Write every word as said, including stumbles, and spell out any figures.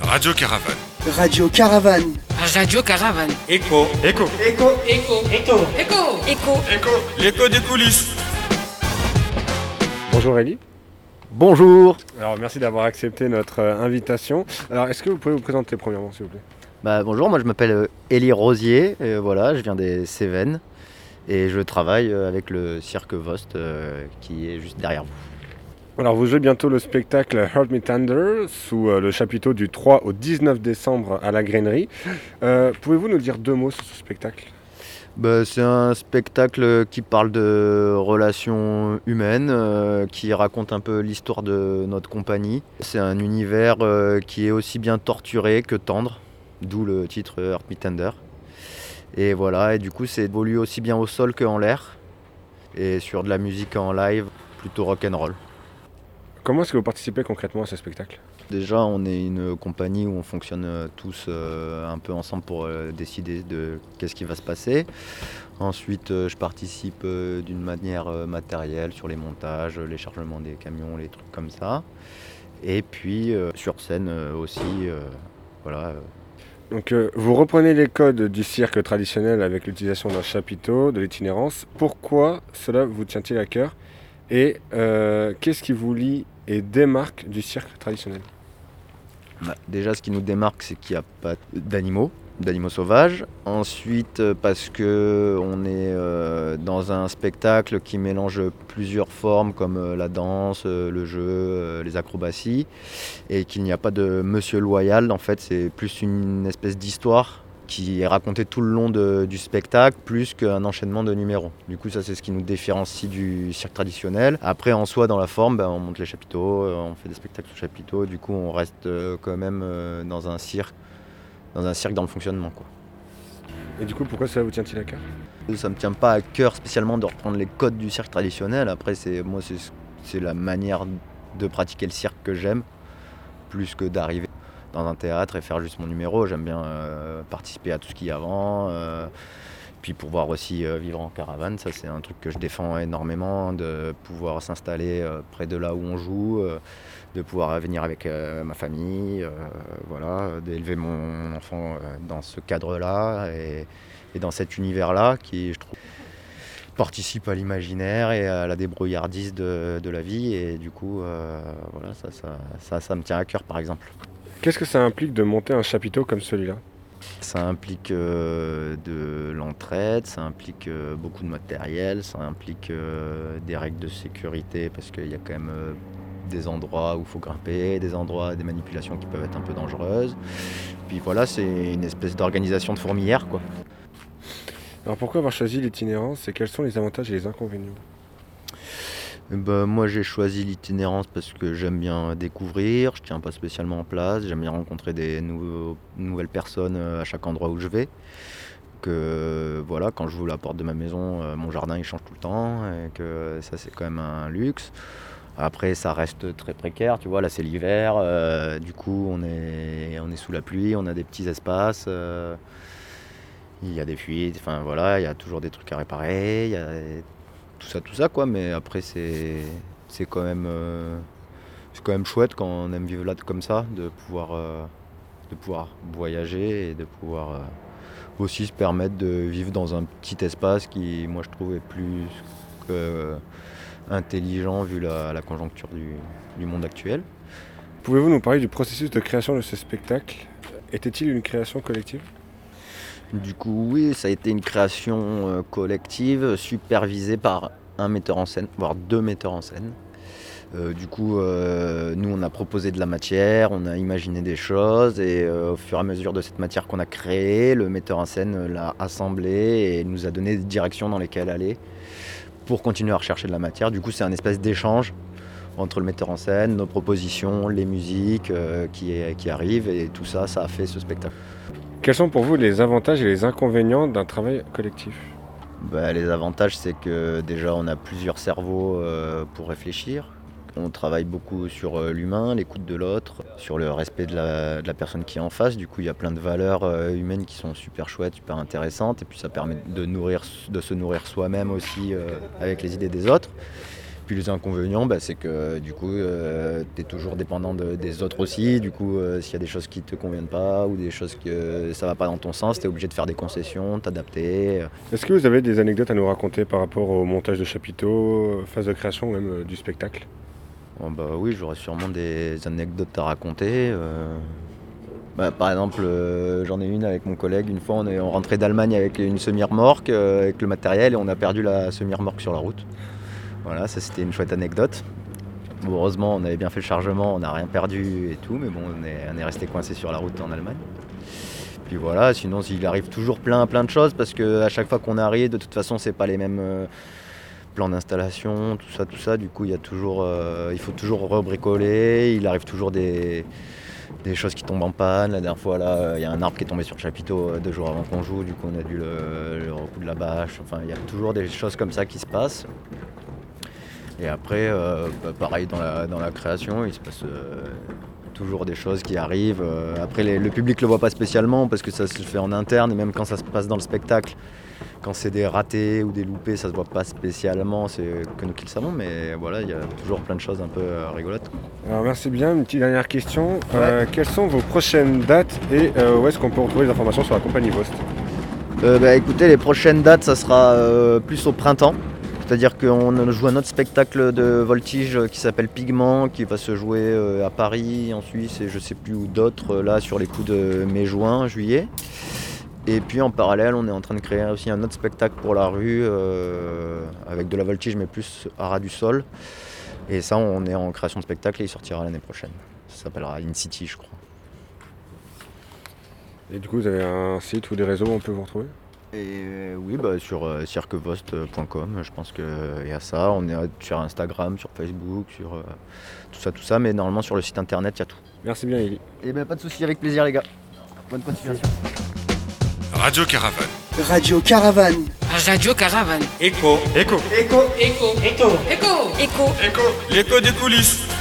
Radio Caravane. Radio Caravane. Radio Caravane. Écho. Écho. Écho. Écho. Écho. Écho. Écho. Écho. L'écho des coulisses. Bonjour Elie. Bonjour. Alors merci d'avoir accepté notre euh, invitation. Alors est-ce que vous pouvez vous présenter premièrement s'il vous plaît? Bah, bonjour, moi je m'appelle euh, Élie Rosier, et voilà, je viens des Cévennes et je travaille euh, avec le Cirque Vost euh, qui est juste derrière vous. Alors vous jouez bientôt le spectacle Heart Me Tender sous euh, le chapiteau du trois au dix-neuf décembre à la Grainerie. Euh, pouvez-vous nous dire deux mots sur ce spectacle? Bah, c'est un spectacle qui parle de relations humaines, euh, qui raconte un peu l'histoire de notre compagnie. C'est un univers euh, qui est aussi bien torturé que tendre, d'où le titre Heart Me Tender. Et voilà, et du coup c'est évolué aussi bien au sol qu'en l'air, et sur de la musique en live, plutôt rock'n'roll. Comment est-ce que vous participez concrètement à ce spectacle? Déjà, on est une compagnie où on fonctionne euh, tous euh, un peu ensemble pour euh, décider de qu'est-ce qui va se passer. Ensuite, euh, je participe euh, d'une manière euh, matérielle sur les montages, les chargements des camions, les trucs comme ça. Et puis euh, sur scène euh, aussi, euh, voilà. Donc euh, vous reprenez les codes du cirque traditionnel avec l'utilisation d'un chapiteau, de l'itinérance. Pourquoi cela vous tient-il à cœur? Et euh, qu'est-ce qui vous lie et démarque du cirque traditionnel? Bah, déjà, ce qui nous démarque, c'est qu'il n'y a pas d'animaux, d'animaux sauvages. Ensuite, euh, parce qu'on est euh, dans un spectacle qui mélange plusieurs formes comme euh, la danse, euh, le jeu, euh, les acrobaties, et qu'il n'y a pas de monsieur loyal. En fait, c'est plus une espèce d'histoire qui est racontée tout le long de, du spectacle, plus qu'un enchaînement de numéros. Du coup, ça, c'est ce qui nous différencie du cirque traditionnel. Après, en soi, dans la forme, ben, on monte les chapiteaux, on fait des spectacles sur chapiteaux. Du coup, on reste euh, quand même euh, dans un cirque, dans un cirque dans le fonctionnement, quoi. Et du coup, pourquoi cela vous tient-il à cœur? Ça me tient pas à cœur spécialement de reprendre les codes du cirque traditionnel. Après, c'est moi, c'est, c'est la manière de pratiquer le cirque que j'aime, plus que d'arriver dans un théâtre et faire juste mon numéro. J'aime bien euh, participer à tout ce qu'il y a avant, euh, puis pouvoir aussi euh, vivre en caravane. Ça, c'est un truc que je défends énormément, de pouvoir s'installer euh, près de là où on joue, euh, de pouvoir venir avec euh, ma famille, euh, voilà, d'élever mon enfant euh, dans ce cadre-là et, et dans cet univers-là qui, je trouve, participe à l'imaginaire et à la débrouillardise de, de la vie. Et du coup, euh, voilà, ça, ça, ça, ça me tient à cœur, par exemple. Qu'est-ce que ça implique de monter un chapiteau comme celui-là? Ça implique euh, de l'entraide, ça implique euh, beaucoup de matériel, ça implique euh, des règles de sécurité parce qu'il y a quand même euh, des endroits où il faut grimper, des endroits, des manipulations qui peuvent être un peu dangereuses. Puis voilà, c'est une espèce d'organisation de fourmilière, quoi. Alors pourquoi avoir choisi l'itinérance et quels sont les avantages et les inconvénients? Bah, moi j'ai choisi l'itinérance parce que j'aime bien découvrir, je tiens pas spécialement en place, j'aime bien rencontrer des nouveaux, nouvelles personnes à chaque endroit où je vais. Que voilà, quand je ouvre la porte de ma maison, euh, mon jardin il change tout le temps et que ça c'est quand même un luxe. Après ça reste très précaire, tu vois, là c'est l'hiver, euh, du coup on est, on est sous la pluie, on a des petits espaces, euh, il y a des fuites, enfin voilà, il y a toujours des trucs à réparer, il y a tout ça, tout ça quoi, mais après c'est, c'est quand même, euh, c'est quand même chouette quand on aime vivre là comme ça, de pouvoir, euh, de pouvoir voyager et de pouvoir euh, aussi se permettre de vivre dans un petit espace qui, moi je trouve, est plus que, euh, intelligent vu la, la conjoncture du, du monde actuel. Pouvez-vous nous parler du processus de création de ce spectacle? Était-il une création collective? Du coup, oui, ça a été une création euh, collective, supervisée par un metteur en scène, voire deux metteurs en scène. Euh, du coup, euh, nous, on a proposé de la matière, on a imaginé des choses, et euh, au fur et à mesure de cette matière qu'on a créée, le metteur en scène l'a assemblée et nous a donné des directions dans lesquelles aller pour continuer à rechercher de la matière. Du coup, c'est un espèce d'échange entre le metteur en scène, nos propositions, les musiques euh, qui, qui arrivent, et tout ça, ça a fait ce spectacle. Quels sont pour vous les avantages et les inconvénients d'un travail collectif? Bah, les avantages, c'est que déjà on a plusieurs cerveaux euh, pour réfléchir. On travaille beaucoup sur euh, l'humain, l'écoute de l'autre, sur le respect de la, de la personne qui est en face. Du coup, il y a plein de valeurs euh, humaines qui sont super chouettes, super intéressantes. Et puis ça permet de, nourrir, de se nourrir soi-même aussi euh, avec les idées des autres. Puis les inconvénients, bah, c'est que du coup, euh, tu es toujours dépendant de- des autres aussi. Du coup, euh, s'il y a des choses qui te conviennent pas ou des choses que ça va pas dans ton sens, tu es obligé de faire des concessions, t'adapter. Est-ce que vous avez des anecdotes à nous raconter par rapport au montage de chapiteaux, phase de création ou même euh, du spectacle? Bon, bah oui, j'aurais sûrement des anecdotes à raconter. euh. Bah, par exemple, euh, j'en ai une avec mon collègue. Une fois, on est on rentrait d'Allemagne avec une semi-remorque, euh, avec le matériel, et on a perdu la semi-remorque sur la route. Voilà, ça c'était une chouette anecdote. Bon, heureusement, on avait bien fait le chargement, on n'a rien perdu et tout, mais bon, on est, on est resté coincé sur la route en Allemagne. Puis voilà, sinon il arrive toujours plein plein de choses parce qu'à chaque fois qu'on arrive, de toute façon, c'est pas les mêmes euh, plans d'installation, tout ça, tout ça. Du coup, il y a toujours, euh, il faut toujours rebricoler. Il arrive toujours des, des choses qui tombent en panne. La dernière fois, là, il y a un arbre qui est tombé sur le chapiteau euh, deux jours avant qu'on joue. Du coup, on a dû le, le recoudre la bâche. Enfin, il y a toujours des choses comme ça qui se passent. Et après, euh, bah, pareil dans la, dans la création, il se passe euh, toujours des choses qui arrivent. Euh, après, les- le public ne le voit pas spécialement parce que ça se fait en interne et même quand ça se passe dans le spectacle, quand c'est des ratés ou des loupés, ça se voit pas spécialement, c'est que nous qui le savons, mais voilà, il y a toujours plein de choses un peu euh, rigolotes. Alors merci bien, une petite dernière question. Euh, quelles sont vos prochaines dates et euh, où est-ce qu'on peut retrouver les informations sur la compagnie Vost? Euh, bah, écoutez, les prochaines dates, ça sera euh, plus au printemps. C'est-à-dire qu'on joue un autre spectacle de voltige qui s'appelle Pigment, qui va se jouer euh, à Paris, en Suisse et je sais plus où d'autres, euh, là sur les coups de mai-juin, juillet. Et puis en parallèle, on est en train de créer aussi un autre spectacle pour la rue, euh, avec de la voltige mais plus à ras du sol. Et ça, on est en création de spectacle et il sortira l'année prochaine. Ça s'appellera In City, je crois. Et du coup, vous avez un site ou des réseaux où on peut vous retrouver? Et euh, oui, bah, sur euh, cirquevost point com, je pense qu'il y a ça. On est euh, sur Instagram, sur Facebook, sur euh, tout ça, tout ça. Mais normalement, sur le site internet, il y a tout. Merci bien, Eli. Et ben pas de soucis, avec plaisir, les gars. Bonne continuation. Radio Caravane. Radio Caravane. Radio Caravane. Écho. Écho. Écho. Écho. Écho. Écho des coulisses.